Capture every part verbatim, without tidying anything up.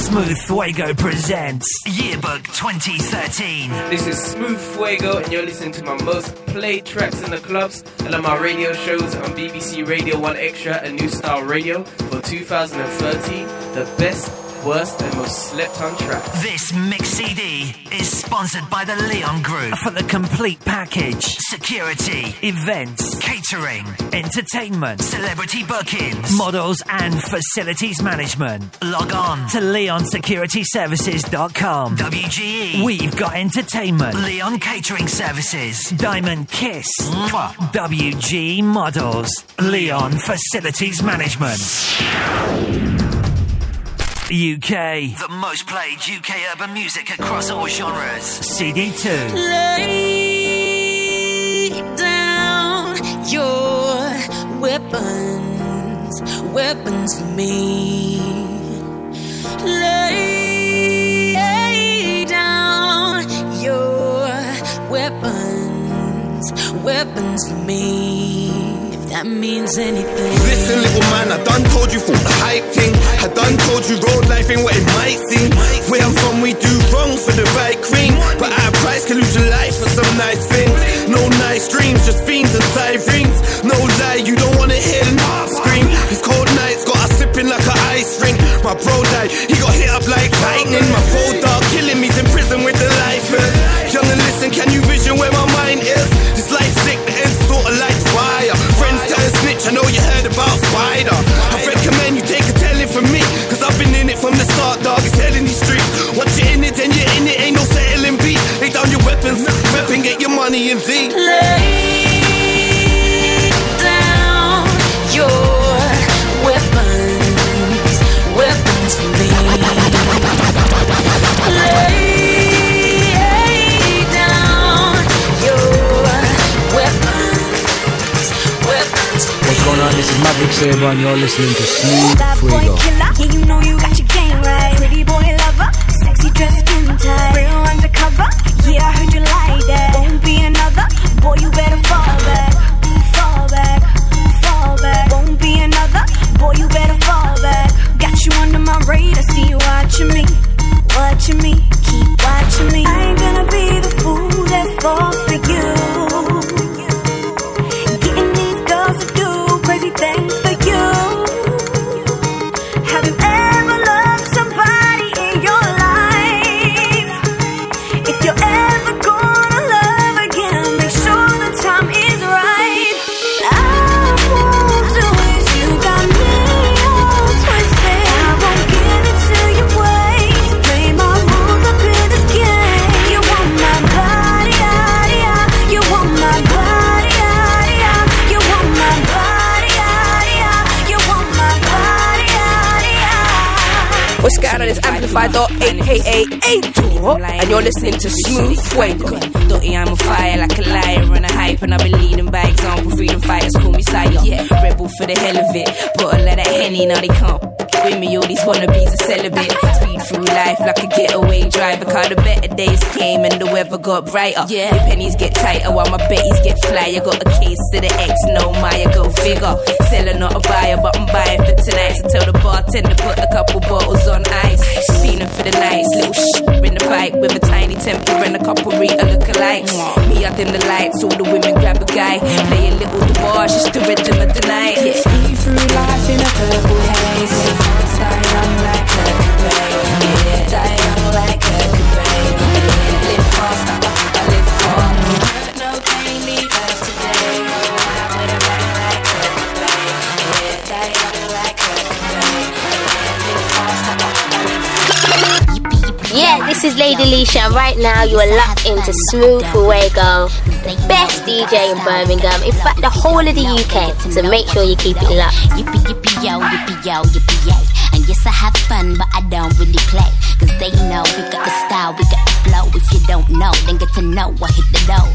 Smooth Fuego presents Yearbook twenty thirteen. This is Smooth Fuego, and you're listening to my most played tracks in the clubs and on my radio shows on B B C Radio one Extra and New Style Radio for two thousand thirteen. The best, worst and most slept on tracks. This mix C D is sponsored by the Leon Group. For the complete package: security, events, catering, entertainment, celebrity bookings, models and facilities management. Log on to leon security services dot com. W G E, we've got entertainment. Leon Catering Services, Diamond Kiss. Mwah. W G E Models, Leon Facilities Management. U K, the most played U K urban music across all genres. C D two. Lay down your weapons, weapons for me. Lay down your weapons, weapons for me. That means anything. Listen, little man, I done told you for the hype thing. I done told you road life ain't what it might seem. Where I'm from, we do wrong for the right cream, but our price can lose your life for some nice things. No nice dreams, just fiends and sirens. No lie, you don't wanna hear the scream. These cold nights got us sipping like an ice ring. My bro died, he got hit up like lightning. My phone dog killing me's in prison with the lifers. Young and listen, can you vision where my mind is? This life sick, the end's sorta like fire. Friends turn snitch, I know you heard about Spider. I recommend you take a telling from me, cause I've been in it from the start, dog. It's hell in these streets. Once you're in it, then you're in it. Ain't no settling beat. Lay down your weapons, rep and get your money in V. Lay down your weapons, weapons for me. Lay down your weapons, weapons for me. What's going on? This is Maverick Saber and you're listening to Smooth That boy Fuego. killer, yeah, you know you got your game right. Pretty boy lover, sexy dress skin tight, real undercover, yeah, I heard you like that. Won't be another, boy, you better fall back, fall back, fall back. Won't be another, boy, you better fall back. Got you under my radar, see you watching me, watching me, keep watching me. I ain't gonna be the fool that falls for you. Getting these girls to do crazy things for you. Have you ever loved somebody in your life? If you're ever gonna love again, make sure the time is right. I won't do it, you got me all twisted. I won't give it to you, wait. Play my rules up in this game. You want my body, yada, yada. You want my body, yada, yada. You want my body, yada, yada. You want my body, yada, yada. What's going on? It's Amplified aka A-Tour, and you're listening to Smooth Fuego. Dirty, I'm on fire like a liar on a hype, and I've been leading by example. Freedom fighters call me sire. Yeah, rebel for the hell of it. Put a lot of Henny, now they can't with me. All these wannabes are celibate. Speed through life like a getaway driver. Cause the better days came and the weather got brighter. Yeah, the pennies get tighter while my betties get flyer. Got a case to the X, no Maya, go figure. Seller not a buyer, but I'm buying for tonight. So tell the bartender put a couple bottles on ice. Feeling for the lights, little shit in the bike with a tiny temper and a couple Rita lookalikes. Me out in the lights, all the women grab a guy, play a little the bar, just the rhythm of the night. Yeah. Speed through life in a purple haze. Die young like Kurt Cobain. Yeah, die young like Kurt Cobain. Yeah, live fast, I, I live far. Hurt, no pain, leave us today. Oh, I would've run like Kurt Cobain. Yeah, die young like Kurt Cobain. Yeah, live fast, I, I live far. Yeah, this is Lady Leisha, and right now you are locked into Smooth Fuego, the best D J in Birmingham, in fact the whole of the U K, so make sure you keep it locked. Yippee yippee yo, yippee yo, yippee yay. And yes I have fun but I don't really play, cause they know we got the style, we got the flow. If you don't know, then get to know, I hit the dough.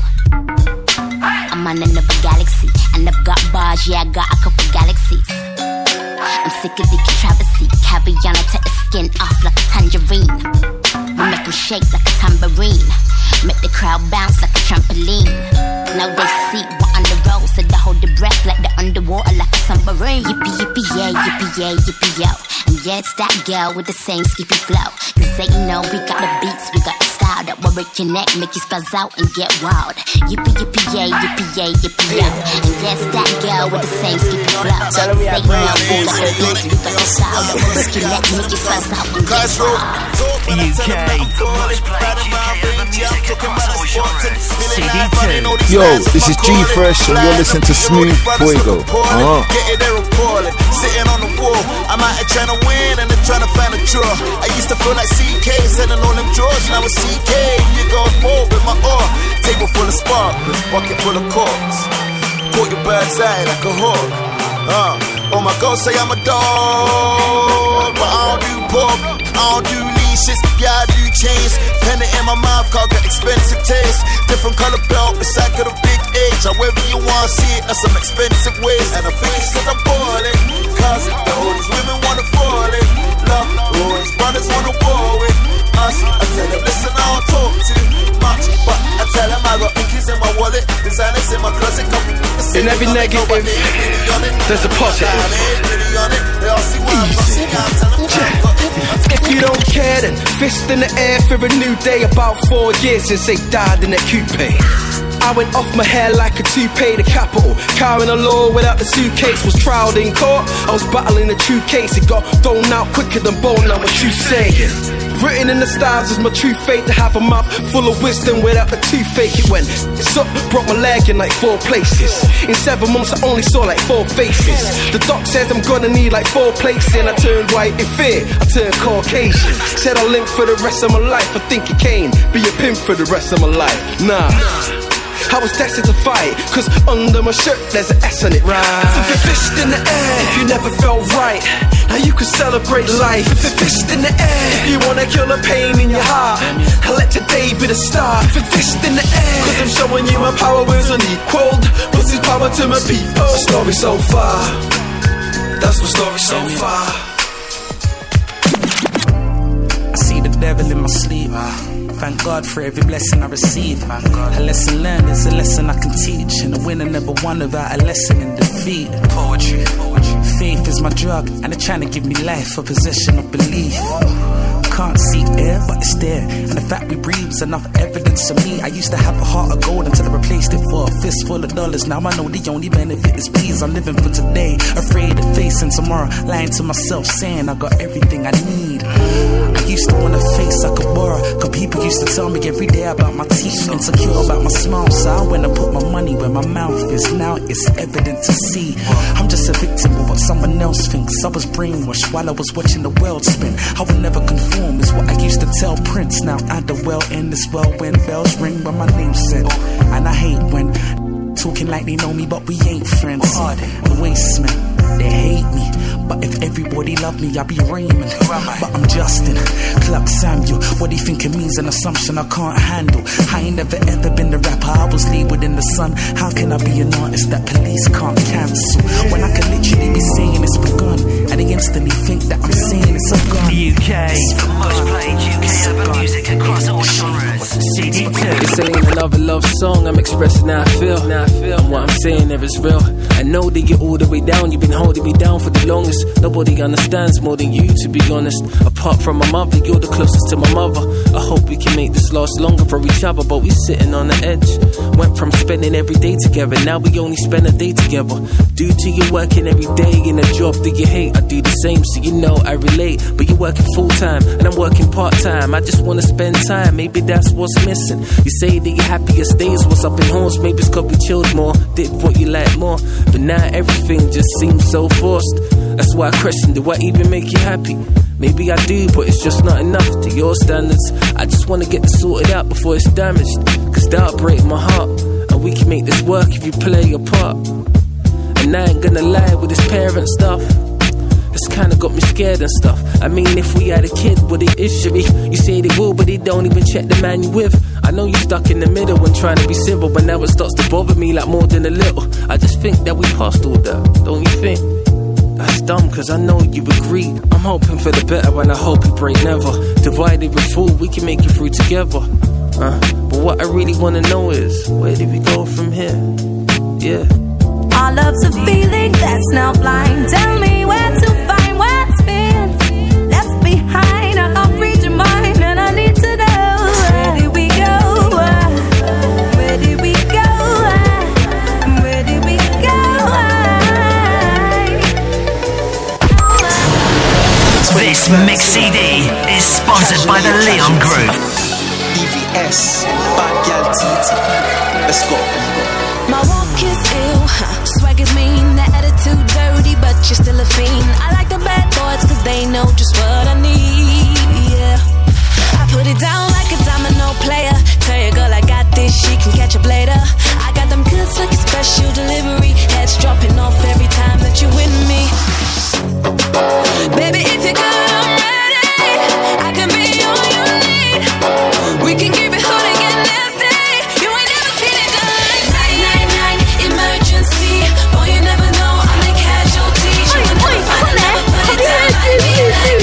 I'm on another galaxy, and I've got bars, yeah I got a couple galaxies. I'm sick of the controversy, Caviana take the skin off like a tangerine. We make them shake like a tambourine, make the crowd bounce like a trampoline. Now they see what on the road, so they hold the breath like they're underwater like a submarine. Yippee yippee yippee-yay, yippee-yay, yippee-yo. And yeah, it's that girl with the same skippy flow. Cause they know we got the beats, we got the style that will break your neck, make you spaz out and get wild. Yippee, yippee-yay, yippee-yay, yippee-yo. And yeah, it's that girl with the same skippy flow. Cause they know we got the beats, we got the style that will break your neck, make you spaz out and get wild. U K, the most played U K urban music across all genres. C D two. Yo, this is G Fresh and you're listening to Smooth Fuego. Uh-huh. Getting there appalling, sitting on the wall. I'm out here trying to win and I'm trying to find a draw. I used to feel like C K, selling all them drawers. Now it's C K, you go more with my oar. Table full of sparklers, bucket full of corks. Caught your bird's eye like a hawk. Uh, oh my God, say I'm a dog, but I don't do pork, I don't do leashes, yeah I do chains. Pen it in my mouth, cause I got expensive taste. Different color belt, beside got a big age. However you wanna see it, that's some expensive ways. And I think it's cause I'm balling, cause the oldest women wanna fall in love, the oldest brothers wanna war with us. I tell them, listen, I don't talk too much, but I tell them I got inkies in my wallet, designers in my closet. In every negative, there's a positive. Easy. If you don't care, then fist in the air for a new day. About four years since they died in their coupe. I went off my hair like a toupee, the capital. Car in the law without the suitcase was trialed in court. I was battling the true case. It got thrown out quicker than bone. Now what you saying? Written in the stars is my true fate. To have a mouth full of wisdom without the toothache. It went, it's up, broke my leg in like four places. In seven months I only saw like four faces. The doc says I'm gonna need like four places. And I turned white in fear, I turned Caucasian. Said I'll limp for the rest of my life. I think it can be a pimp for the rest of my life. Nah, I was destined to fight, cause under my shirt there's an S on it, right? Fist in the air if you never felt right. Now you can celebrate life. Fist in the air if you wanna kill the pain in your heart. I let today be the start. Fist in the air cause I'm showing you my power is unequaled. What's his power to my people? Story so far, that's my story so far. I see the devil in my sleep. Thank God for every blessing I receive. A lesson learned is a lesson I can teach. And a winner never won without a lesson in defeat. Poetry. Faith is my drug, and they're trying to give me life, a possession of belief. Can't see air, but it's there. And the fact we breathe's enough evidence to me. I used to have a heart of gold until I replaced it for a fistful of dollars. Now I know the only benefit is peace. I'm living for today, afraid of facing tomorrow. Lying to myself, saying I got everything I need. I used to want a face I could borrow, cause people used to tell me every day about my teeth. Insecure about my smile, so I went and put my money where my mouth is. Now it's evident to see. I'm just a victim of what someone else thinks. I was brainwashed while I was watching the world spin. I would never conform is what I used to tell Prince. Now at the well end as well when bells ring when my name's said. And I hate when talking like they know me but we ain't friends. The waste man, they hate me. But if everybody loved me, I'd be Raymond. But I'm Justin, Club Samuel. What do you think it means? An assumption I can't handle. I ain't never ever been the rapper I was labeled in the sun. How can I be an artist that police can't cancel? When I could literally be saying it's begun, and they instantly think that I'm saying it's a gun. The U K, the most played U K urban music across all genres. C D two. This ain't another love song, I'm expressing how I feel. Now I feel, and what I'm saying there is real. I know that you're all the way down, you've been holding me down for the longest. Nobody understands more than you, to be honest. Apart from my mother, you're the closest to my mother. I hope we can make this last longer for each other, but we sitting on the edge. Went from spending every day together, now we only spend a day together. Due to you working every day in a job that you hate, I do the same, so you know I relate. But you're working full time, and I'm working part time. I just wanna spend time, maybe that's what's missing. You say that your happiest days was up in halls, maybe it's cause we chilled more, did what you like more. But now everything just seems so forced. That's why I question, do I even make you happy? Maybe I do, but it's just not enough to your standards. I just wanna get this sorted out before it's damaged, cause that'll break my heart. And we can make this work if you play your part. And I ain't gonna lie with this parent stuff, it's kinda got me scared and stuff. I mean, if we had a kid, would it issue me? You say they will, but they don't even check the man you with. I know you're stuck in the middle when trying to be civil, but now it starts to bother me like more than a little. I just think that we passed all that, don't you think? That's dumb, cause I know you agree. I'm hoping for the better and I hope we break never. Divided we fall, we can make it through together. uh, But what I really wanna know is, where do we go from here? Yeah. Our love's a feeling that's now blind. Tell me where to find what's been left behind. I can't read your mind and I need to know. Where did we go? Where did we go? Where did we go? This mix C D is sponsored by the Leon Group. E V S, Bad Gal T T. Let's go. My walk is ill, huh? Swag is mean, the attitude dirty, but you're still a fiend. I like the bad boys cause they know just what I need, yeah. I put it down like a domino player. Tell your girl I got this, she can catch up later. I got them goods like a special delivery. Heads dropping off every time that you're with me. Baby, if you're good, I'm ready. I can be all you need. We can keep it hood and get nasty. You ain't never seen it done like nine nine nine emergency. Boy, you never know I'm a casualty. You will never find another put it down like me.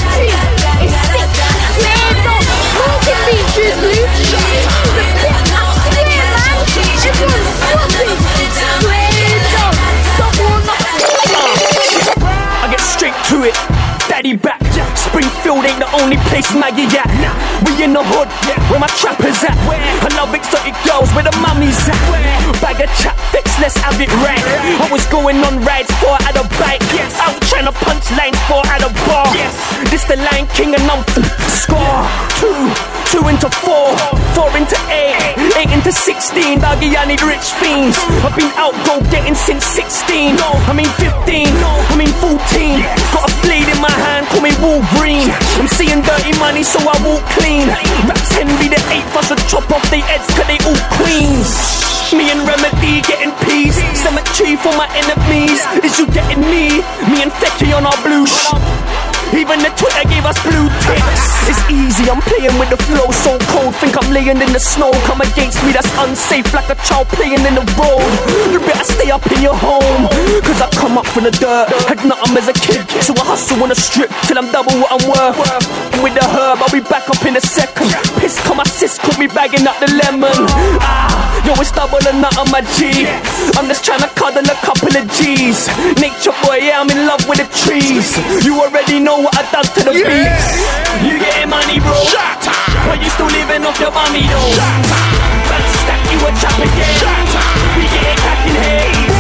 I get straight to it. Daddy back. Springfield ain't the only place Maggie at. We in the hood, where my trappers at. I love exotic girls, where the mummies at. Bag of chat fix, let's have it right. I was going on rides, four at a bike. Out trying to punch lines, four at a bar. This the Lion King and I'm f- score. Two, two into four, four into eight, eight into sixteen. Doggy, I need rich fiends. I've been out go getting since sixteen. I mean fifteen, I mean fourteen. Got a blade in my hand, call me Wolverine. I'm seeing dirty money, so I walk clean. Raps Henry the eighth, I should chop off their heads, cause they all queens. Me and Remedy getting peas. Cemetery for my enemies. Is you getting me? Me and Fecky on our blue sh- Even the Twitter gave us blue ticks. It's easy, I'm playing with the flow. So cold, think I'm laying in the snow. Come against me, that's unsafe, like a child playing in the road. You better stay up in your home, cause I come up from the dirt. Had nothing as a kid, so I hustle on the strip till I'm double what I'm worth. With the herb, I'll be back up in a second. Piss, come my sis, caught me bagging up the lemon. Ah, yo, it's double and not on my G. I'm just trying to cuddle a couple of G's. Nature boy, yeah, I'm in love with the trees. You already know what I done to the yeah. beats. You getting money, bro? Shut up. But you still living off your mommy, though. Shut up. Back stack you a chop again. Shut up. We getting cracking haze.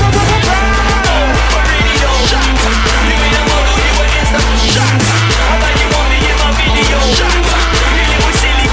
Oh, already though. Shut up. You ain't a model, you an Insta. Shut up. I bet you want me in my video. Shut up. You little silly.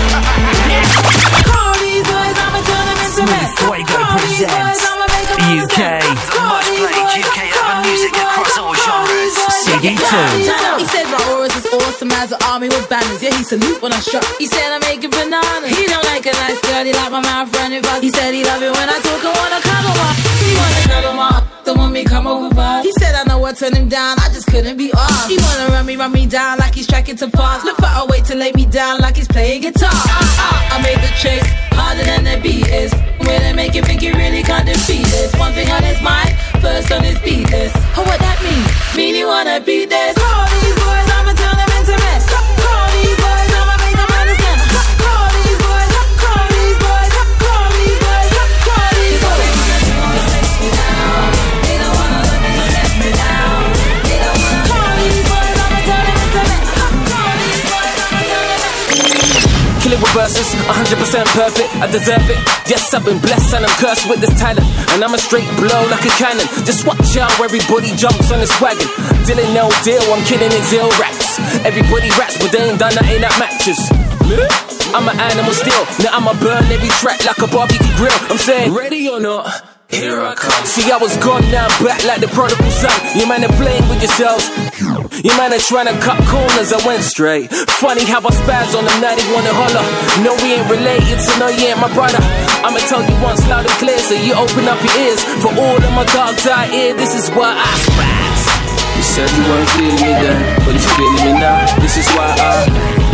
Call these boys, I'ma turn them into mess. Fuego presents U K most played U K urban music across all genres. C D two. He said my auras is awesome as an army with banners. Yeah, he salute when I struck. He said I'm making bananas. He don't like a nice girl, he like my mouth running fast. He said he love it when I talk, I wanna cuddle my. He wanna cuddle my. Don't want me come over fast. He said I know what turned him down, I just couldn't be off. He wanna run me, run me down like he's tracking to pass. Look for a way to lay me down like he's playing guitar. I, I, I made the chase harder than the beat is. When they make you think you really can't defeat this. One thing on his mind, first on his beat list. Oh, what that mean? Mean you wanna beat this? Call these boys, I'ma turn them into mess. Call these boys, I'ma make them understand. Call these boys, call these boys, call these boys, call these boys. They wanna do is let me down. They don't wanna let me let me down. They don't wanna call these boys, I'ma turn them into mess. Call these boys, I'ma turn them into. Kill it with verses, one hundred percent perfect, I deserve it. Yes, I've been blessed and I'm cursed with this talent. And I'm a straight blow like a cannon. Just watch out where everybody jumps on this wagon. Dylan no deal, I'm kidding it's ill raps. Everybody raps, but they ain't done nothing that matches. I'm an animal still, now I'ma burn every track like a barbecue grill. I'm saying, ready or not? Here I come. See, I was gone, now I'm back like the prodigal son. You man are playing with yourselves. You man are trying to cut corners, I went straight. Funny how I spaz on them, now they wanna holler. No, we ain't related, so no, you ain't my brother. I'ma tell you once loud and clear, so you open up your ears. For all of my dogs out here, this is why I spaz. You said you weren't feeling me then, but you're feeling me now. This is why I.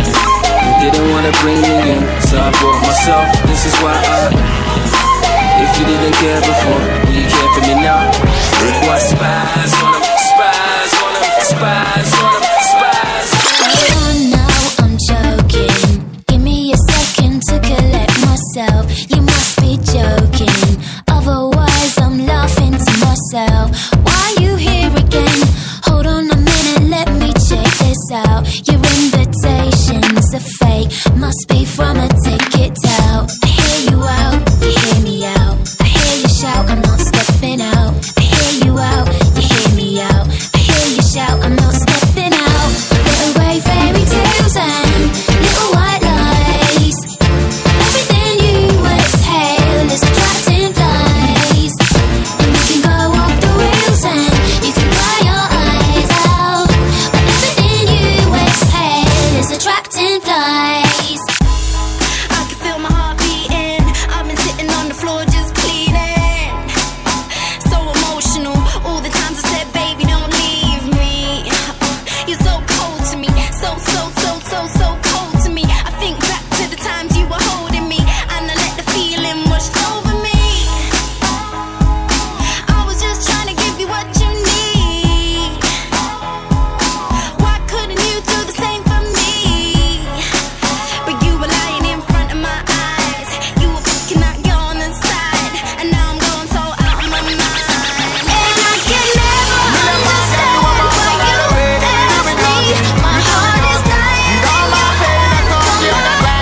You didn't wanna bring me in, so I brought myself. This is why I. If you didn't care before, will you care for me now? Why spaz on them, spaz on them, spaz on them, spaz. Oh no, I'm joking. Give me a second to collect myself. You must be joking, otherwise I'm laughing to myself. so, so, so, so, so cold to me. I think back to the times you were holding me, and I let the feeling wash over me. I was just trying to give you what you need. Why couldn't you do the same for me? But you were lying in front of my eyes. You were fucking out your on the side, and now I'm going so out of my mind. And I can never understand why you left me. My heart is dying. All my pain is gone. It goes wrong.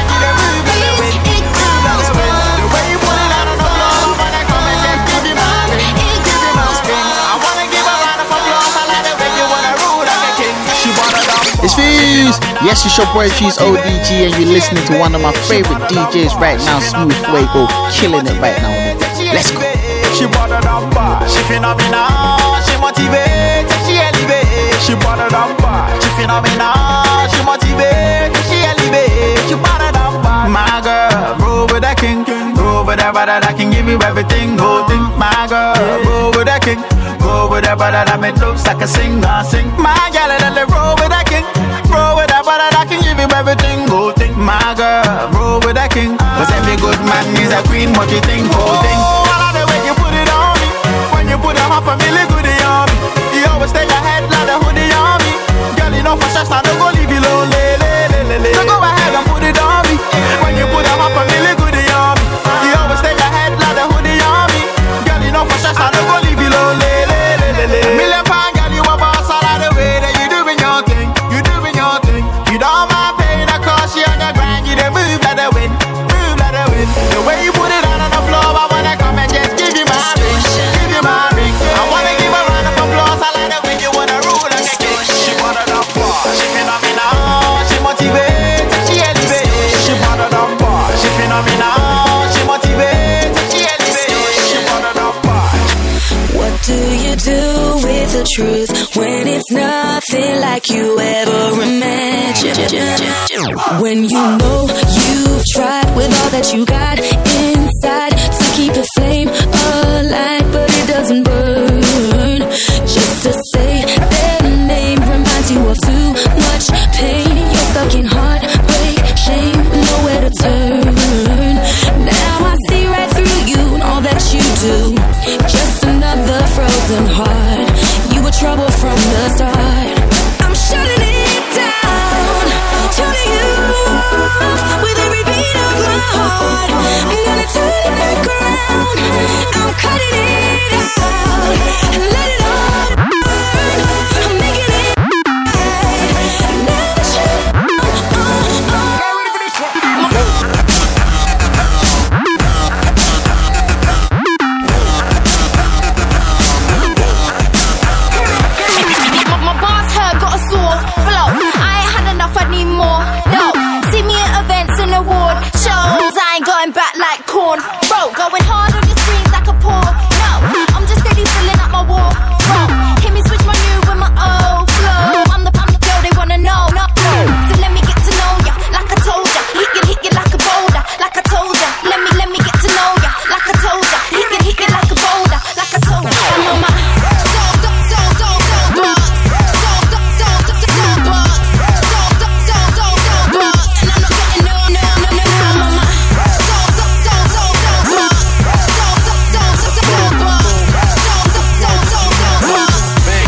The way you put it out on the floor, I wanna come and just give you my ring. Give you my ring. I wanna give a round of applause. I like the way you wanna rule like a king. She wanna dump. It's Fuse. Yes, it's your boy Fuse O D G, and you're listening to one of my favorite D Js right now, Smooth Fuego, killing it right now. Let's go. She wanna dump. She phenomenal. She motivates. She elevates. She wanna dump. She phenomenal. She motivates. She elevates. She wanna dump. My girl, roll with that king. Roll with that brother that can give you everything. Whole thing. My girl, roll with that king. Roll with that brother that make looks like a singer. Sing. My girl, that they roll with that king. Roll with that brother that can give you everything. Whole thing. My girl, roll with that king. Cause every good man is a queen. What you think? Whole thing. Oh, I like the way you put it on me. When you put them up a really good on me. You always stay ahead like the hoodie on me. Girl, you know for sure I don't go leave you lonely. So go ahead and put it on me. When you put them up a really good on me. You always stay ahead like the hoodie on me. Girl, you know for sure I don't go leave you lonely. Million pound girl, you a boss. I like the way that you doing your thing. You doing your thing. You don't mind paying the cost. You on the grind. You don't move like the wind. Move like the wind. The way you put it out on the floor, I wanna come and just give you my ring. Give you my ring. I wanna give a round of applause. I like the way you wanna rule like a king. She wanna dump. She phenomenal. She motivates. She elevates. She wanna dump. She phenomenal. She motivates. She elevates. She wanna dump. What do you do with the truth when it's nothing like you ever imagined? When you know you've tried with all that you got inside to keep the flame alive, but it doesn't burn. Just to say their name reminds you of too much pain. You're stuck in heartbreak, shame, nowhere to turn. Now I see right through you and all that you do. Just another frozen heart. You were trouble from the start. I'm shutting it down, turning you off with every beat of my heart. I'm gonna turn it back around. I'm cutting it out and let it all burn. I'm making it right. Now that you're uh, uh, uh. My boss heard, got a sore flow. I ain't had enough, I need more. No, see me at events and award shows. I ain't going back like corn. Bro, going hard on your screens like a paw. No, I'm just steady filling up my wall. Bro, hear me switch my new with my old flow. I'm the, I'm the girl they wanna know. No, so let me get to know ya, like I told ya. Hit you, hit you like a boulder, like I told ya. Let me, let me get to know ya, like I told ya. Hit you, hit you like a boulder, like I told ya. I'm on my so, so, so, so, so drugs. So, so, so, so, so, so drugs. So, so, so, so, so drugs. And I'm not getting no, no, no, no, no. I'm on my so, so, so, so, so drugs. So, so, so, so, so, so drugs. So, so, so, so, so drugs.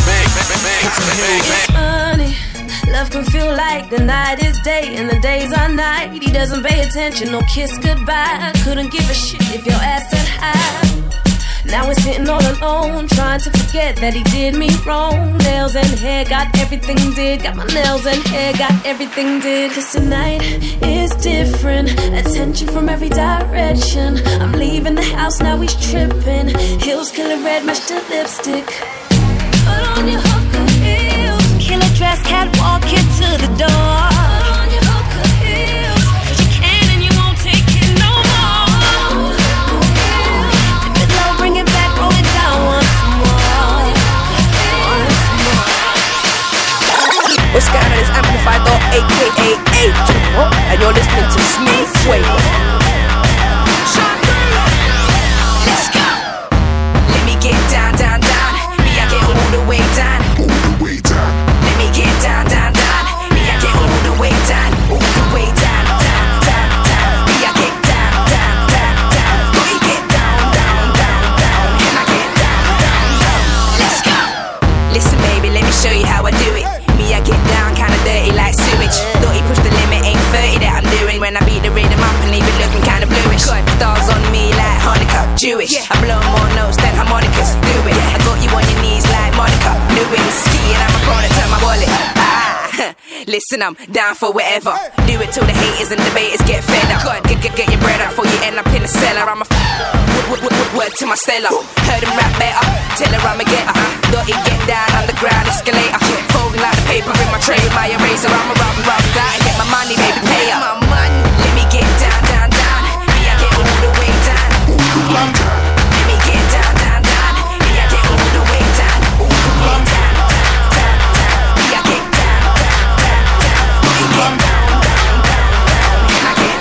It's funny, love can feel like the night is day and the days are night. He doesn't pay attention, no kiss goodbye. Couldn't give a shit if your ass said hi. Now we're sitting all alone, trying to forget that he did me wrong. Nails and hair, got everything did. Got my nails and hair, got everything did. Cause tonight is different, attention from every direction. I'm leaving the house, now he's tripping. Heels color red, match the lipstick. Put on your hooker heels, killer dress, catwalk it to the door. Put on your hooker heels, cause you can and you won't take it no more. Dip it low, bring it back, roll it down once more. Once more. What's going on? It's Amplified aka A two, and you're listening to Smooth Fuego. Let's go. Let me get down, down, down. Me, I get all the way down. All the way down. Let me get down, down, down. it. I blow more notes than harmonicas. Do it. I got you on your knees like Monica. Do it. Skiing, I'm a product of my wallet. Ah, listen, I'm down for whatever. Do it till the haters and debaters get fed up. God, get, get, get your bread up before you end up in the cellar. I'm a f- w- w- w- word to my Stella. Heard him rap better. Tell her I'm a getter. Got it, get down on the ground escalator. Folding like the paper in my tray with my eraser. I'm a rub and rub that and get my money, baby, pay up. My money, let me get down, down, down. Me, I get all the way down. Let me get down, down, down. Me, I get all the way down. All the way down, down, down, down. Me, I get down, down, down, down. Me, get down, down, down, down. I get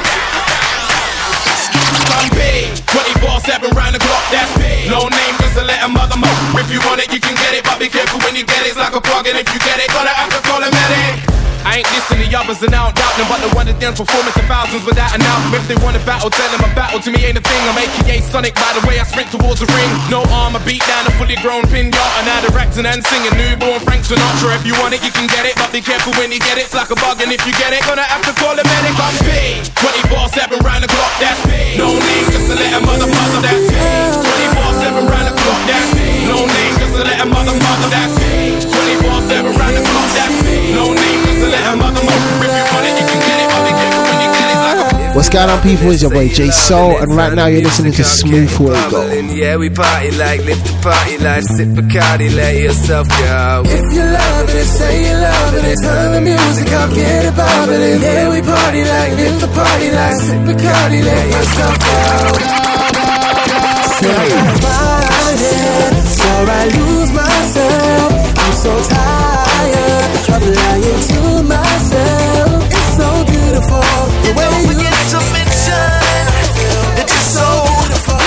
down. I'm big, twenty-four seven round the clock, that's big. No name, just a letter, mother, mother. If you want it, you can get it, but be careful when you get it. It's like a plug, and if you get it, gonna have to call a medic. I ain't dissing the others and I don't doubt them, but the one that dance performing to thousands without an album. If they want a battle, tell them a battle to me ain't a thing. I'm A K A Sonic by the way I sprint towards the ring. No armor, beat down a fully grown pinata. Now they're acting and singing newborn Frank Sinatra. If you want it, you can get it, but be careful when you get it. It's like a bug, and if you get it, gonna have to call a medic. I'm big, twenty-four seven round the clock, that's big. No name, just a letter, mother, mother, that's big. twenty-four seven round the clock, that's big. No name, just a letter, mother, mother, that's big. twenty-four seven round the clock, that's big. No name, just a letter, mother, mother. What's going on, people? It's your boy J Soul, and right now you're listening to Smooth Fuego. Yeah, we party like, live the party like, sip Bacardi, let yourself go. If you love it, say you love it, turn the music up, get it bubbling. Yeah, we party like, live the party like, sip Bacardi, let yourself go. So I lose myself, I'm so tired of lying to myself. It's so beautiful the way you get to mention. It's just so beautiful.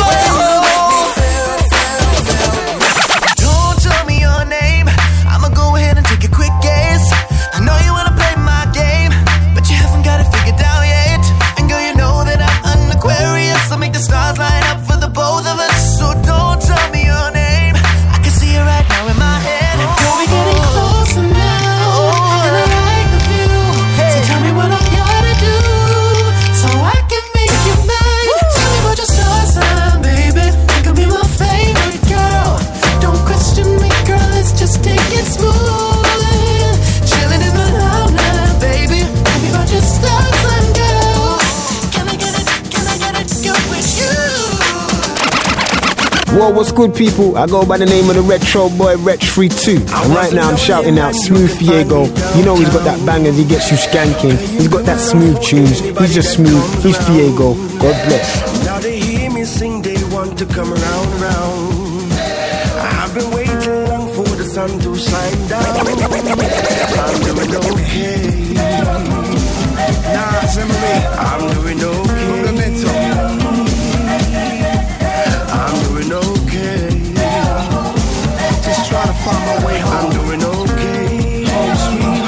Don't tell me your name, I'ma go ahead and take a quick guess. I know you wanna play my game, but you haven't got it figured out yet. And girl, you know that I'm an Aquarius, so make the stars line up for the both of us. So don't tell me your name, I can see it right now in my head. Girl, we getting closer now, and I like the view. So tell me what I gotta do, so I can make you mine. Tell me about your star sign, baby. You can be my favorite girl. Don't question me, girl, let's just take it smooth. Chilling in the limelight, baby. Tell me about your star sign, girl. Can I get it, can I get it, go with you? Whoa, what's good, people? I go by the name of the Retro Boy, Retch three two. And right now I'm shouting out Smooth Fuego. You know he's got that bangers, he gets you skanking. He's got that smooth tunes. He's just smooth. He's Fuego. God bless. Now they hear me sing, they want to come around, around. I've been waiting long for the sun to shine down. I'm doing okay. Nah, Zimmerly, I'm doing okay. I'm doing okay. Just trying to find my way home. I'm doing okay. Home, sweet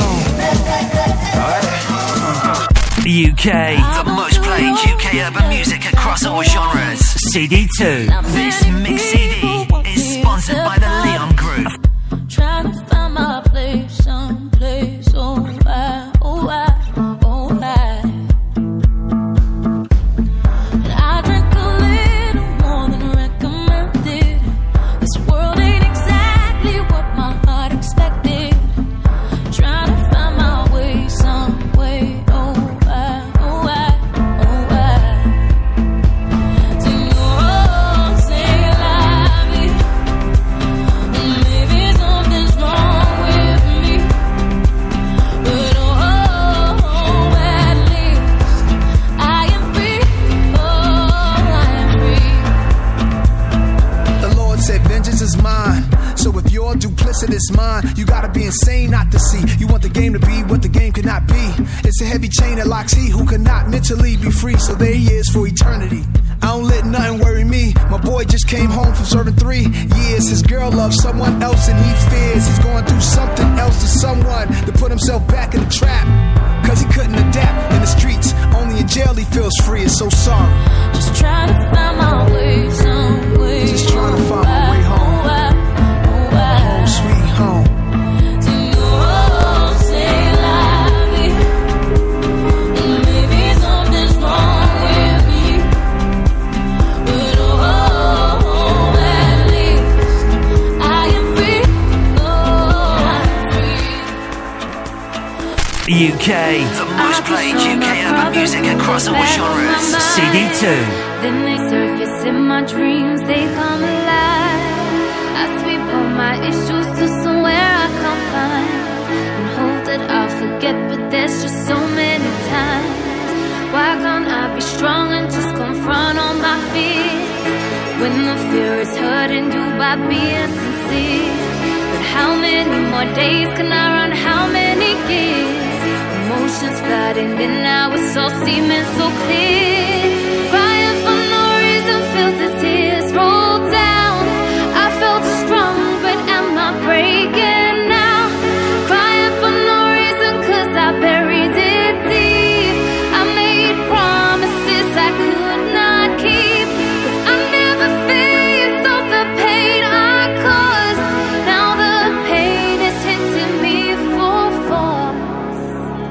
home. U K, the most played U K urban music across all genres. C D two. This mix C D is sponsored by the Leon Group. Trying to find my place, someplace, oh why, oh why, oh why. And I drink a little more than recommended. This world ain't exactly what my heart expected. Trying to find my way, some way, oh why, oh why, oh why. Sing oh, sing alive, maybe something's wrong with me, but oh, at least I am free, oh, I am free. The Lord said, vengeance is mine. So if your duplicitous mind, you gotta be insane not to see. You want the game to be what the game cannot be. It's a heavy chain that locks he who cannot mentally be free. So there he is for eternity. I don't let nothing worry me. My boy just came home from serving three years. His girl loves someone else and he fears he's going through something else to someone to put himself back in the trap. Cause he couldn't adapt in the streets. Only in jail he feels free. It's so sorry. Just trying to find my way, some way. Just trying to find my way home. Home, sweet home. Maybe something's wrong with me, but oh U K. The most played U K urban music across all genres. C D two. Then they surface in my dreams, they come alive. I sweep all my issues to somewhere I can't find, and hope that I'll forget, but there's just so many times. Why can't I be strong and just confront all my fears? When the fear is hurting you by being sincere. But how many more days can I run? How many years? Emotions flooding in now, it's all seeming so clear. Crying for no reason, feel the tears roll down. I felt strong, but am I breaking now? Crying for no reason, cause I buried it deep. I made promises I could not keep, cause I never faced all the pain I caused. Now the pain is hitting me full force.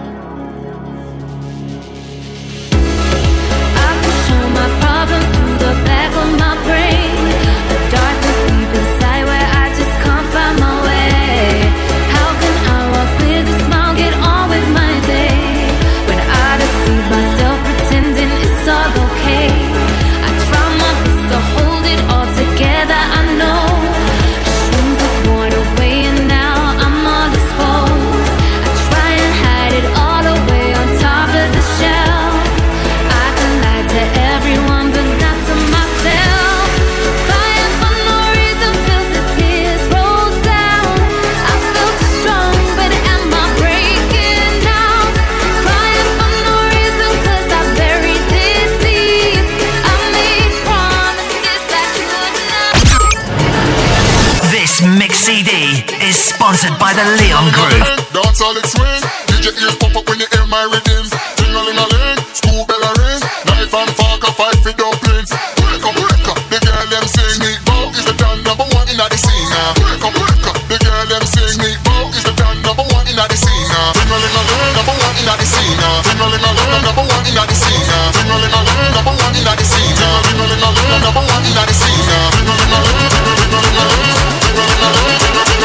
I push all my problems through the back of my brain. The darkness deep inside where I just can't find my way. How can I walk with a smile, get on with my day, when I deceive myself pretending it's all okay? I try my best to hold it all together, I know. Dreams have worn away and now I'm all exposed. I try and hide it all away on top of the shelf. I can lie to everyone but not to myself. Crying for no reason, feel the tears roll down. I felt strong, but am I breaking now? Crying for no reason, cause I buried it deep. I made promises I could not. This mix C D is sponsored by the Leon Group. Dance all it swing. D J ears pop up when you hear my rhythm. Ting-a-ling-a-ling, school bell a ring. Knife and fork a fight for dumplings. Break up, break up, the girl them sing. Meat bow is the dan number one in the scene. Break up, break up, the girl them sing. Meat bow is the dan number one in the scene. Ting-a-ling-a-ling, number one in the scene. Ting-a-ling-a-ling, number one in the scene. Ting-a-ling-a-ling, number one in the scene. Ting-a-ling-a-ling, number one in the scene. Ting-a-ling-a-ling, ting-a-ling-a-ling, ting-a-ling-a-ling.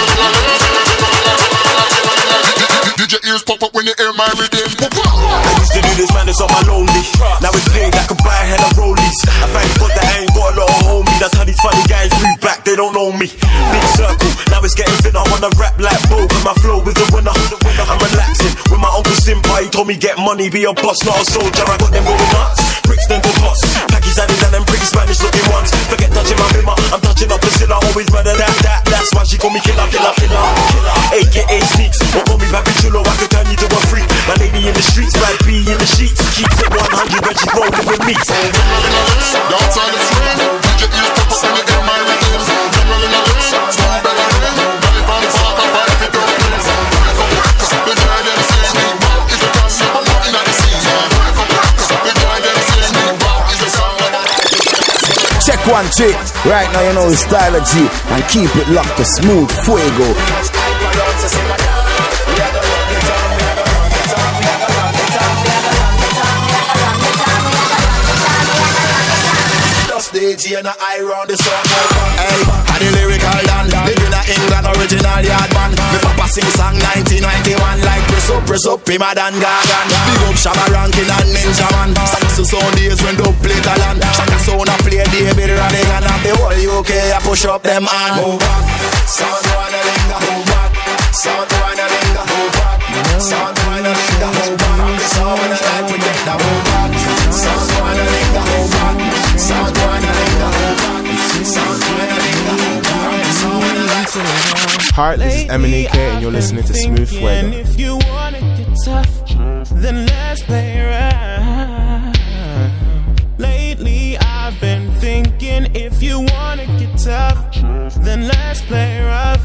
D J ears pop up when you hear my rhythm. I used to do this, man, it's on my lonely. Now it's big, I can buy a hell of rollies. I thank God that I ain't got a lot of homies. That's how these funny guys move back, they don't know me. Big circle, now it's getting thinner. I wanna rap like Bo, and my flow is the winner. I'm relaxing with my uncle Simpa. He told me get money, be a boss, not a soldier. I got them going nuts, bricks then go cost. Packies added and them pretty Spanish looking ones. Forget touching my bimmer, I'm touching up Priscilla. Always murder that, that, that's why she call me killer, killer, killer, killer. A K A Sneaks, or call me Papi Chulo, I could turn you to a freak. My lady in the streets, like B in the sheets. Keeps it one hundred when she's rolling with me. Dance on the swing. D J ears pop up when you hear my rhythm. Ting-a-ling-a-ling, school bell a ring. Knife and fork a fight for dumplings. Break up, break up, the girl them sing. Meat bow is the dan number one in the scene. Break up, break up, the girl them sing. Meat bow is the song number one. Check one chick. Right now you know the style of G, and keep it locked to Smooth Fuego. D J and I round the song. Hey, I the lyrical dan, living in England, original yard man. Me papa sing song nineteen ninety-one like press up, press up, him a dan gagan. Big up Shabba Rankin and Ninja Man. Songs to sound days when dub play talent. Shaka sound a play David Radigan and the whole U K I push up them hand. Move back, sound wanna linger. Move back, sound wanna linger. Move back, sound wanna linger. Move back, sound wanna like we get that. Move back, sound wanna linger. Move back, sound wanna linger. Move back, sound wanna linger. Move back, sound wanna like we get that. Heart, this is M N E K and you're listening to Smooth Fuego. If you wanna get tough, then let's play right. Lately I've been thinking, if you wanna get tough, then let's play rough.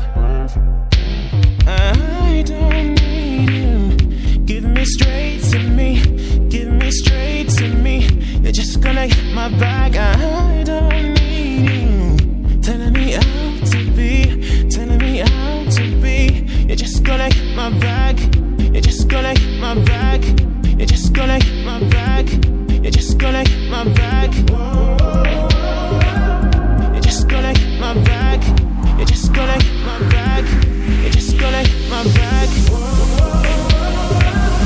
I don't need you. Give me straight to me. Give me straight to me. You're just gonna hit my bag. I don't need you. Telling me how to be. Telling me how to be. You're just gonna hit my bag. You're just gonna hit my bag. You're just gonna hit my bag. You're just gonna hit my bag. You're just gonna hit my bag. You're just gonna hit my bag. You're just gonna hit my bag.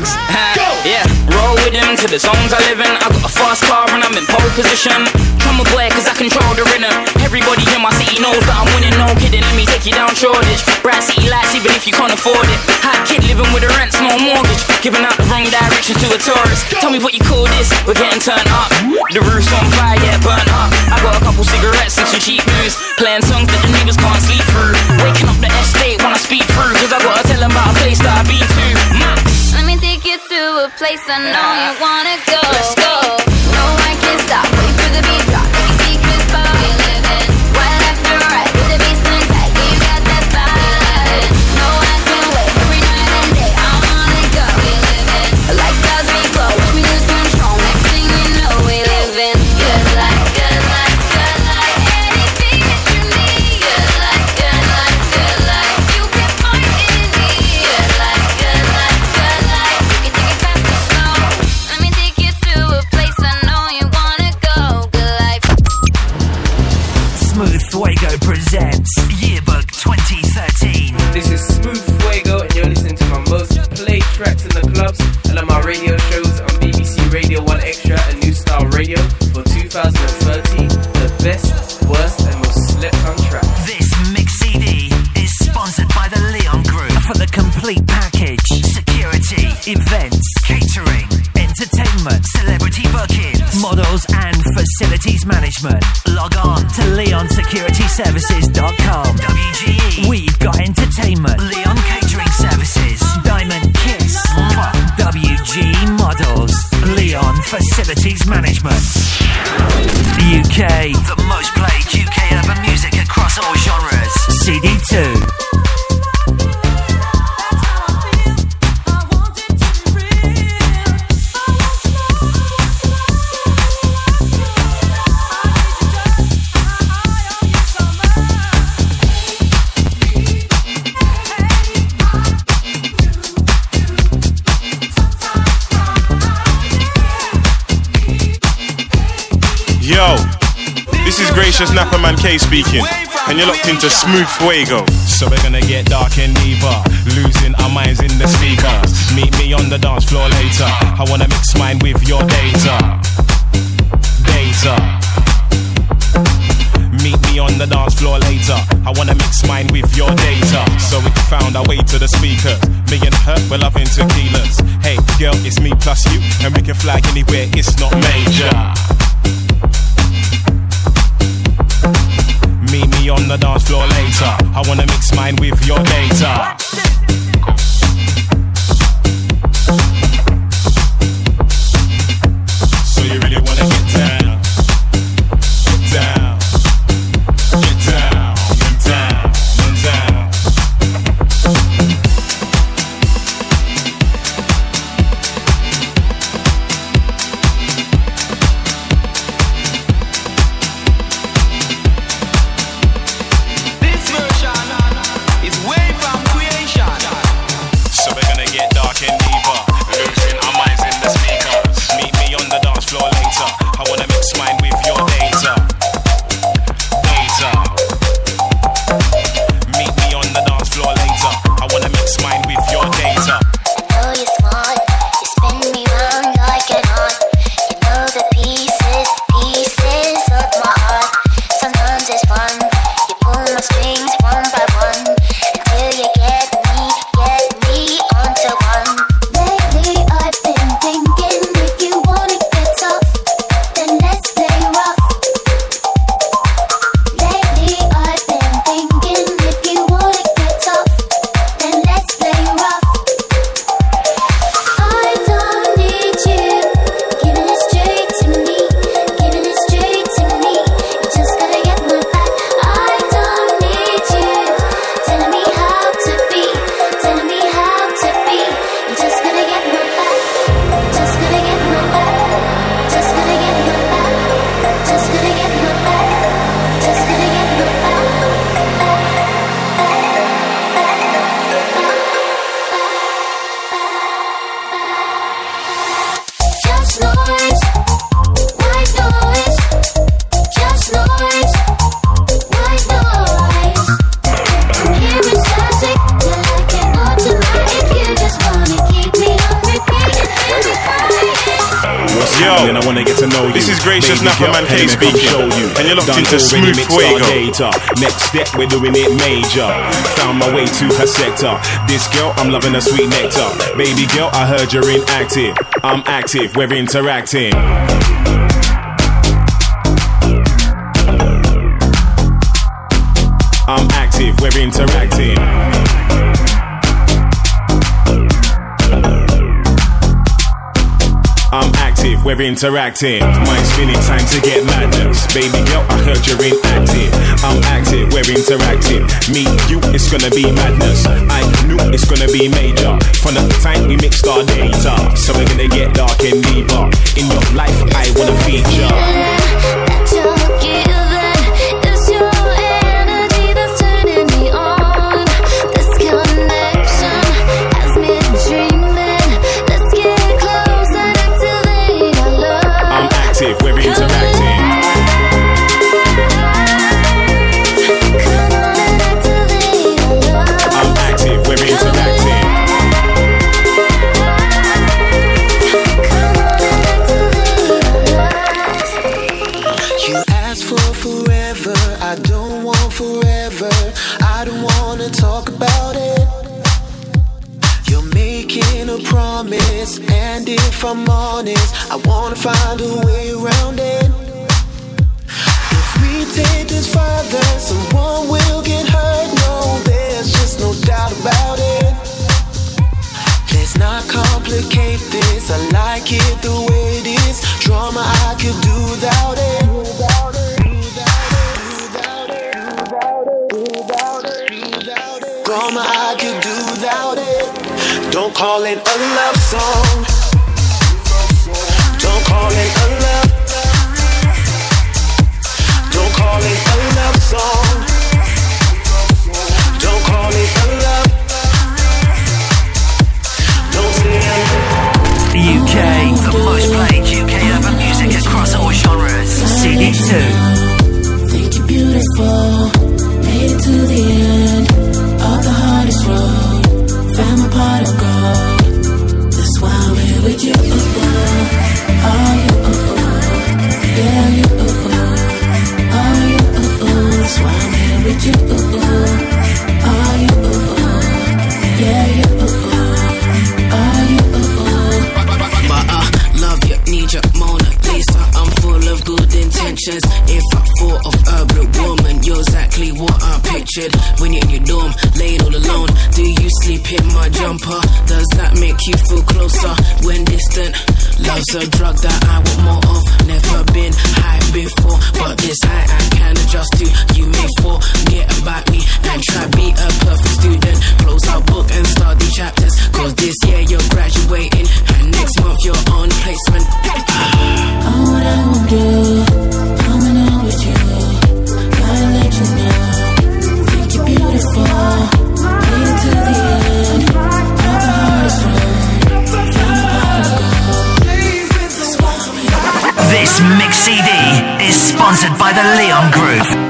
Max. Go! Yeah, roll with him to the zones I live in. I got a fast car and I'm in pole position. Drum a boy cause I control the rhythm. Everybody in my city knows that I'm winning, no kidding. Let me take you down Shoreditch. Bright city lights even if you can't afford it. Hot kid living with a rent, small mortgage. Giving out the wrong directions to a tourist. Tell me what you call this, we're getting turned up. The roof's on fire, yeah, burnt up. I got a couple cigarettes and some cheap booze. Playing songs that the neighbors can't sleep through. Waking up the estate when I speed through. Cause I gotta tell them about a place that I've been to. Max. Let me take you to a place I know you wanna go. Let's go. No, I can't stop. Wait for the beat drop. Make it secret spot. We live in right left and right. With the basement tight. Yeah, you got that vibe. No, I can't wait. Every night and day I wanna go. We live in lifestyles we glow. When we lose control, next thing you know we live in good life, good life, good life. Anything that you need. Good life, good life, good life. You can find it in me. Good life, good life, good life. You can take it fast or slow. Let me take you to a place I know you wanna go. Good life. Smooth Fuego presents Yearbook twenty thirteen. This is Smooth Fuego, and you're listening to my most played tracks in the clubs and on my radio shows on B B C Radio one Extra and New Style Radio for two thousand thirteen. The best, worst, and most slept on tracks. This mix C D is sponsored by the Leon Group. For the complete package, security, events, catering, entertainment, celebrity bookings, models and facilities management. Log on to leon security services dot com. W G E. We've got entertainment. Leon Catering Services. Diamond Kiss. W G E Models. Leon Facilities Management. U K. The most played U K urban music across all genres. C D two. Yo, this is Gracious Napperman K speaking, and you're locked into Smooth Fuego. So we're gonna get dark and deeper, losing our minds in the speakers. Meet me on the dance floor later. I wanna mix mine with your data. Data. Meet me on the dance floor later. I wanna mix mine with your data. So we found our way to the speakers. Me and her, we're loving tequilas. Hey, girl, it's me plus you, and we can flag anywhere, it's not major. Meet me on the dance floor later. I wanna mix mine with your data. So you really wanna get down, get down, get down, get down, get down. This version is way from creation. Yo, and then I wanna get to know you. this is Gracious Baby Napper girl, Man K hey, speaking, come show you. and you're locked Done into already, Smooth mixed our Fuego. data. Next step, we're doing it major. Found my way to her sector. This girl, I'm loving her sweet nectar. Baby girl, I heard you're inactive. I'm active, we're interacting. I'm active, we're interacting. I'm active, we're interacting. Mind spinning, time to get madness. Baby girl, I heard you're inactive. I'm active, we're interacting. Me, you, it's gonna be madness. I knew it's gonna be major. From the time we mixed our data, so we're gonna get dark and deeper. In your life, I wanna feature. We're interacting. I'm active, we're interacting. You asked for forever, I don't want forever. I don't wanna talk about it. You're making a promise, and if I'm honest, I wanna find a way around it. If we take this further, someone will get hurt. No, there's just no doubt about it. Let's not complicate this, I like it the way it is. Drama I could do without it. Drama I could do without it. Don't call it a love song. Don't call it a love. Don't call it a love song. Don't call it a love. Don't say it. U K, the most played U K urban music across all genres. C D two. Think you're beautiful, made it to the end of the hardest road. Found my pot of gold. That's why I'm here with you. Oh, you, yeah, you, oh, you, that's why I'm here with you. Oh, you, yeah, you, oh, you. But I love you, need you, Mona Lisa. I'm full of good intentions. If I thought of urban woman, you're exactly what I pictured. When you're in your dorm, laying all alone, do you sleep in my jumper? Does that make you feel closer when distant? Love's a drug that I want more of. Never been high before, but this high I can adjust to. You may forget about me and try be a perfect student. Close our book and start the chapters, cause this year you're graduating and next month you're on placement. All what I won't do, coming out with you. Gotta let you know, think you're beautiful. Made it to the end of the hardest road. Found a pot of gold. This mix C D is sponsored by the Leon Group.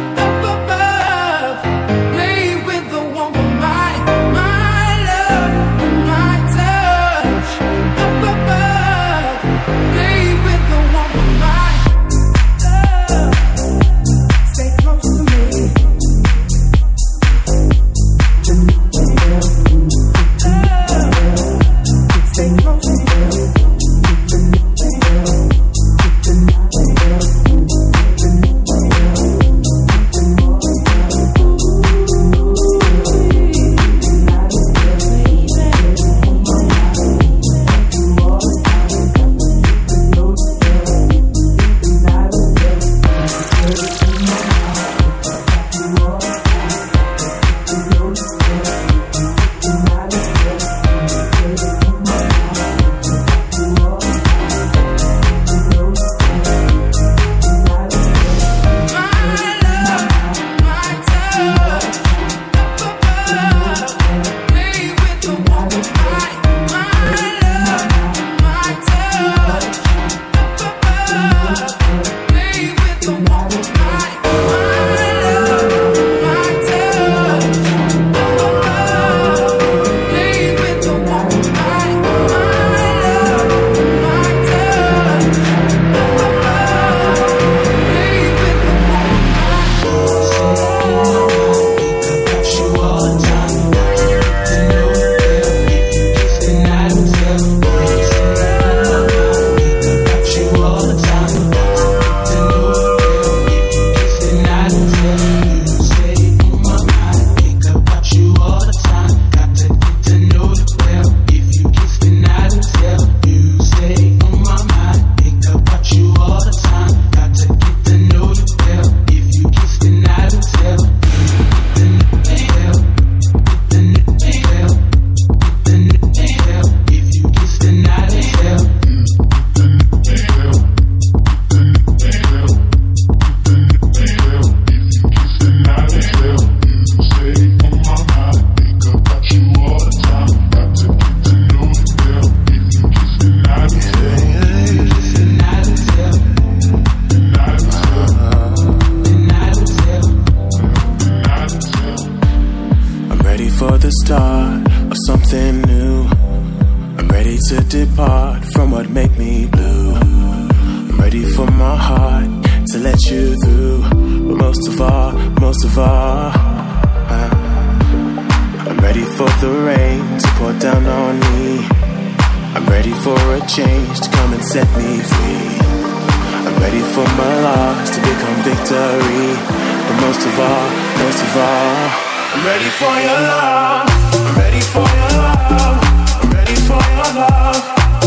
apart from what make me blue. I'm ready for my heart to let you through. But most of all, most of all, uh, I'm ready for the rain to pour down on me. I'm ready for a change to come and set me free. I'm ready for my loss to become victory. But most of all, most of all, I'm ready for your love. I'm ready for your love. I'm ready for your love.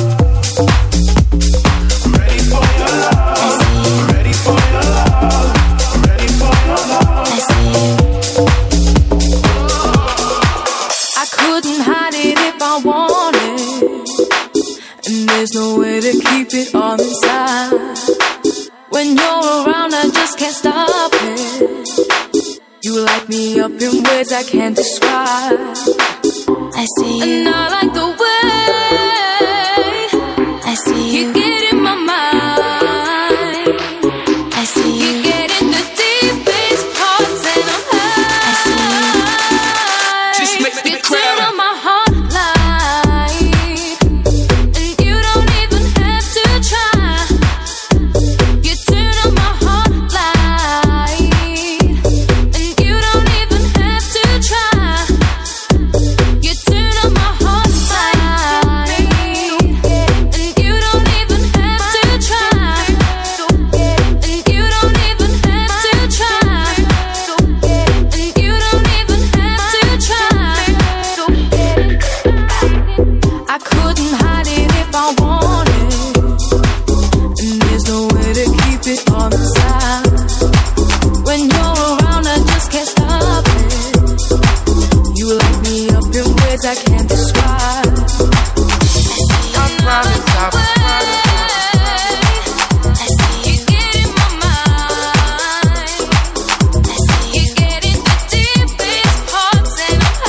I'm ready for your love. I'm ready for your love. I'm ready for your love. I couldn't hide it if I wanted, and there's no way to keep it all inside. When you're around, I just can't stop it. You light me up in ways I can't describe. I see you, and I like the way I see you, you get in my mind. I see you, you get in the deepest parts, and I'm high. I see you, just make me cry. You turn on my heart light, and you don't even have to try. You turn on my heart light, and you don't even have to try. You turn on my heart light, and you don't even have to try. And you don't even have to try. And you don't even have to try. I couldn't hide it if I wanted, and there's no way to keep it on the side. When you're around, I just can't stop it. You light me up in ways I can't describe. I promise I promise. I see you get in my mind. I see you get in the deepest parts, and I'm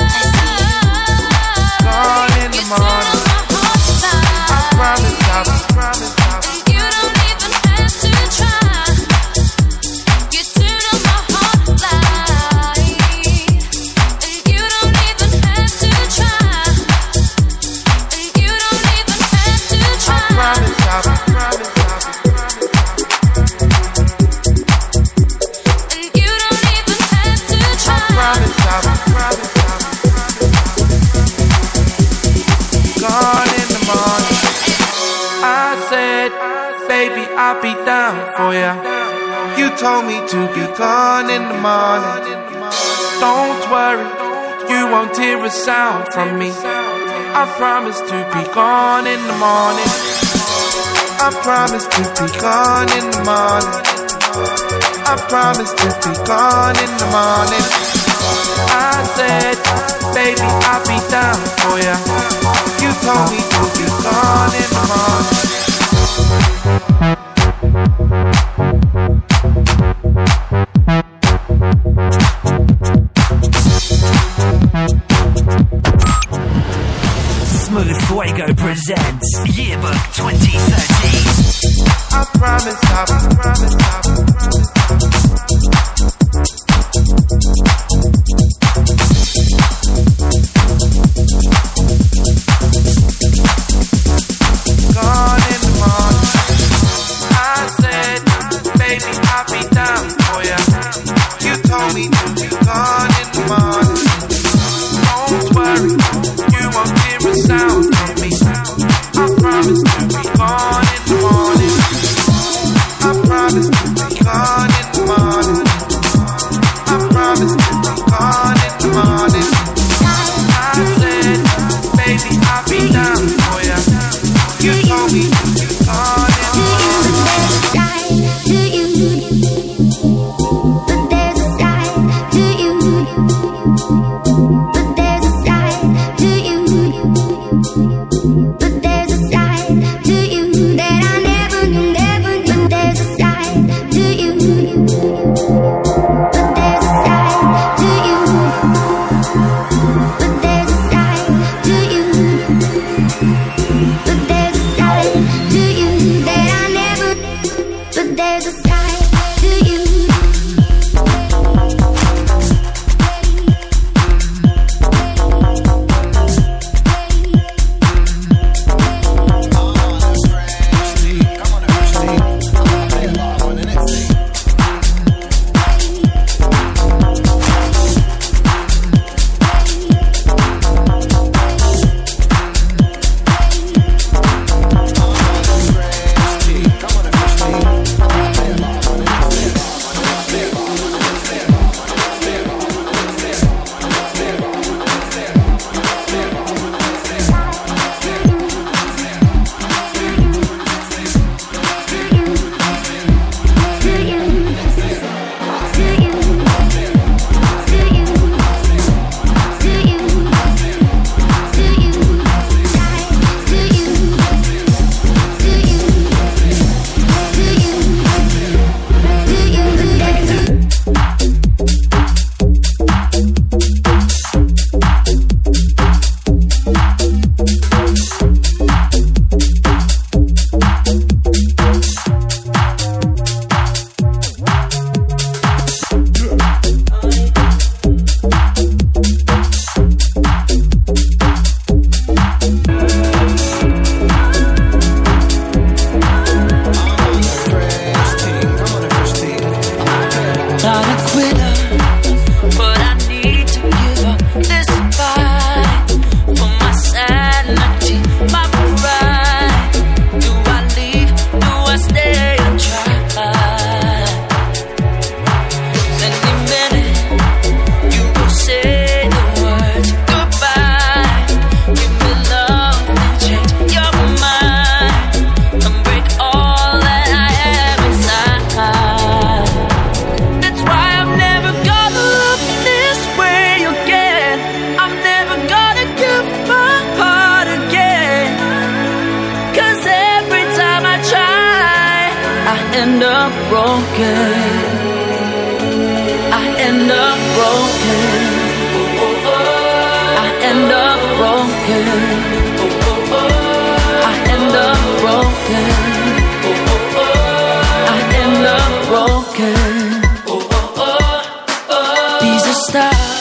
high. Gone in the morning. I promise I promise. You don't even have to try. You turn on my heart light, and you don't even have to try. And you don't even have to try. I promise I promise. And you don't even have to try. I promise I promise. Gone in the morning. I said, baby, I'll be down for ya. You told me to be gone in the morning. Don't worry, you won't hear a sound from me. I promise to be gone in the morning. I promise to be gone in the morning. I promise to be gone in the morning. I said, baby, I'll be down for ya. You told me to be gone in the morning. Smooth Fuego presents Yearbook twenty thirteen. I promise, I promise, I promise. Gone in the morning. I said, baby, I'll be down for ya. You told me to be gone in the morning. Don't worry, you won't hear a sound from me. I promise to be gone in the morning. I promise to be gone in the morning. I promise to be gone in the morning. I said, baby, I'll be down for ya. You told me to be gone in the morning. To you, but there's a side to you. But there's a side to you. But there's a side to you that I never knew, never knew. But there's a side to you. But there's a side to you. But there's a side to you. But there's a side to you. end up broken. I end up broken. I end up broken. I end up broken. I end up broken. These are stars.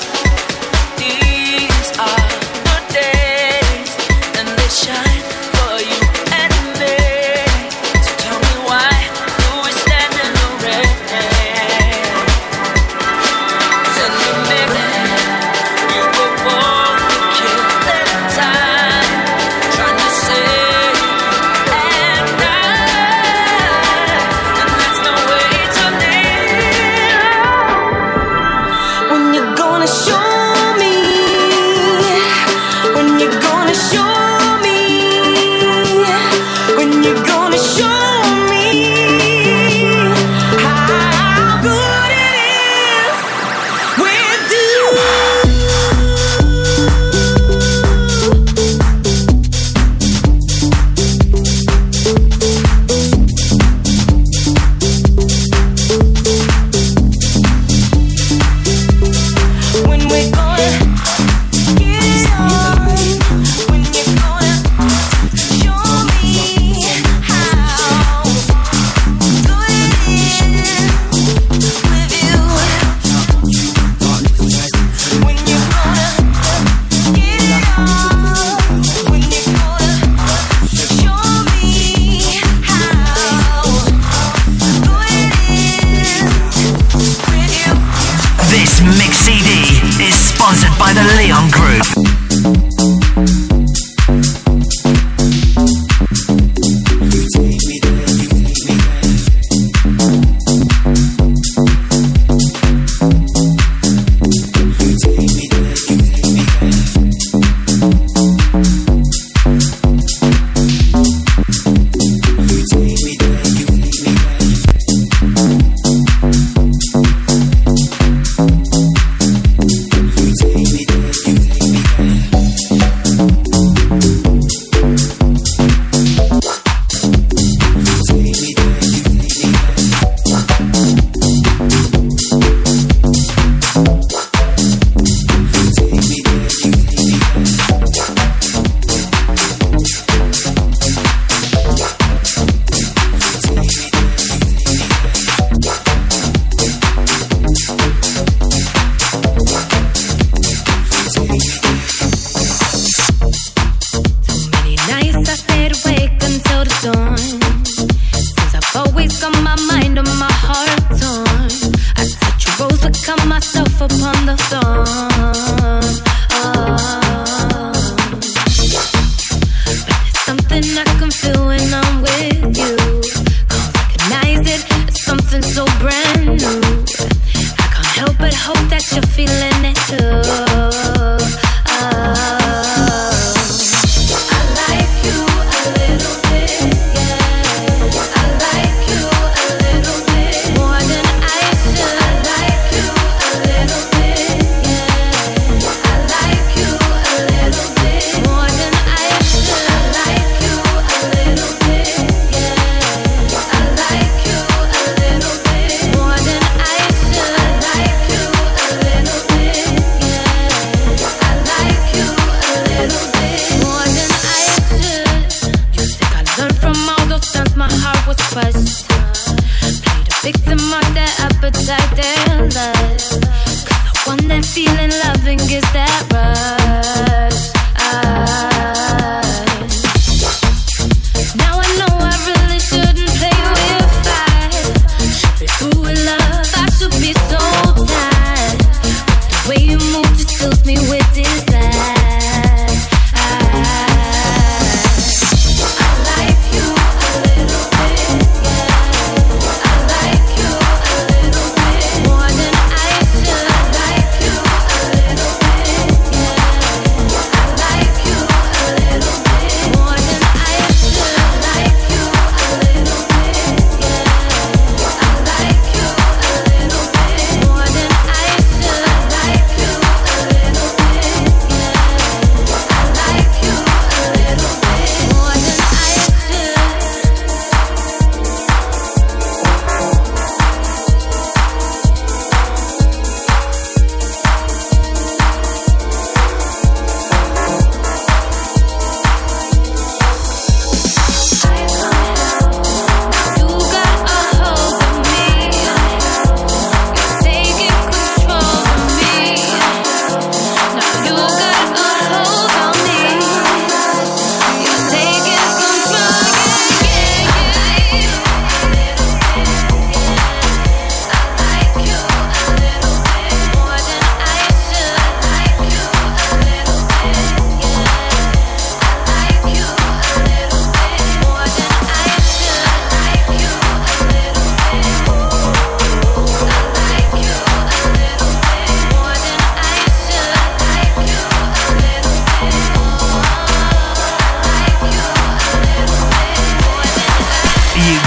These are the days, and they shine for you and me. So tell me why do we stand in the rain? Send me maybe you were born to kill that time, trying to save and die, and that's no way to live. When you're gonna show me, when you're gonna show me, when you're gonna show me how good it is with you. When we're gonna get on, when you're gonna show me how good it is with you. When you're gonna get on, when you're gonna show me how good it is with you. This mix C D is sponsored by the Leon Group. You take me there, you take me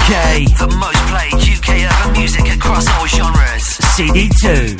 K, the most played U K urban music across all genres. C D two.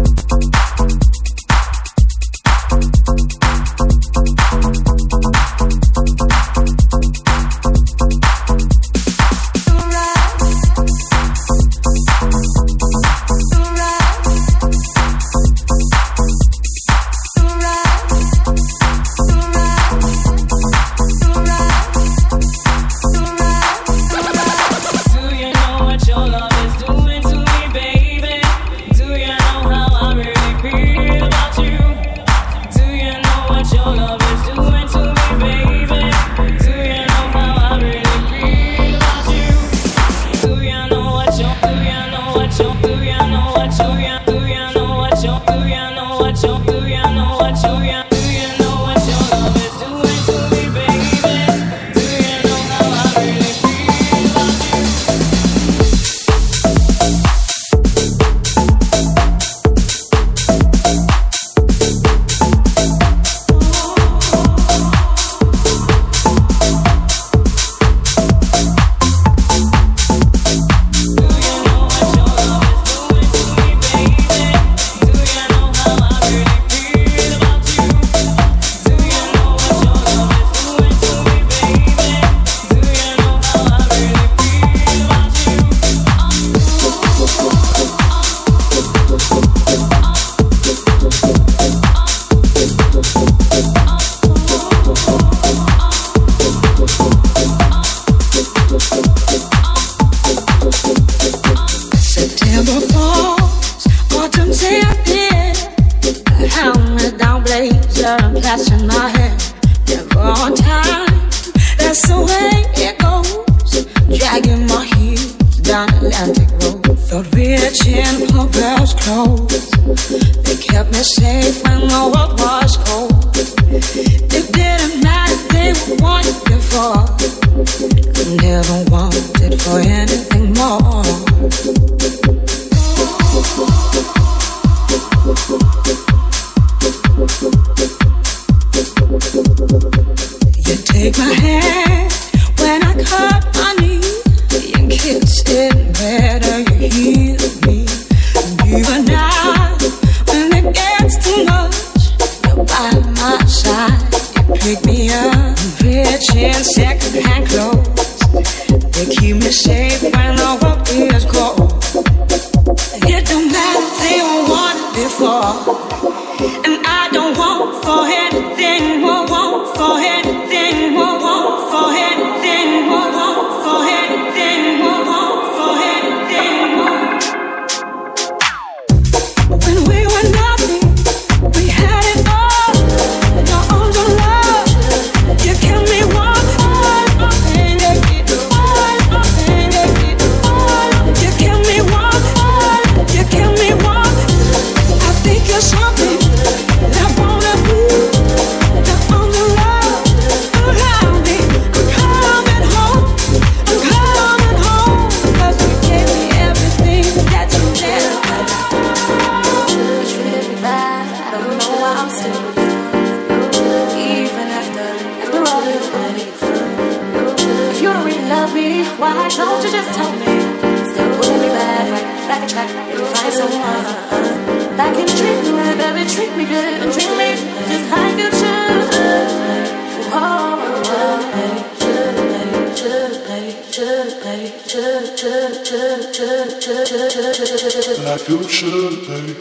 Like you should, baby.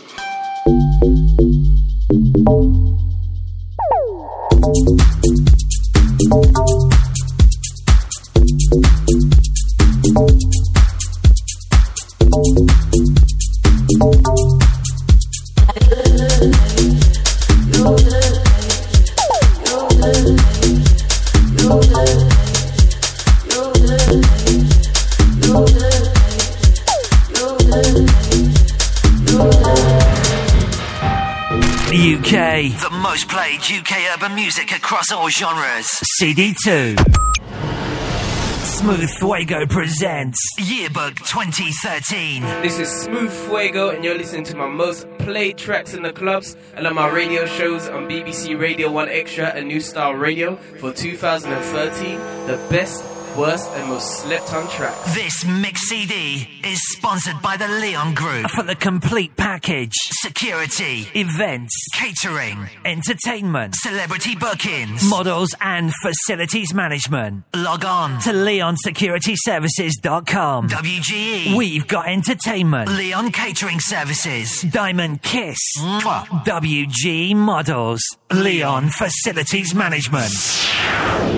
U K, the most played U K urban music across all genres. C D two. Smooth Fuego presents Yearbook twenty thirteen. This is Smooth Fuego, and you're listening to my most played tracks in the clubs and on my radio shows on B B C Radio one Extra and New Style Radio for two thousand thirteen. The best worst and most slept on tracks. This mix C D is sponsored by the Leon Group for the complete package: security, events, catering, entertainment, celebrity bookings, models and facilities management. Log on to leon security services dot com. W G E, we've got entertainment. Leon Catering Services, Diamond Kiss. Mwah. W G E Models, Leon Facilities Management.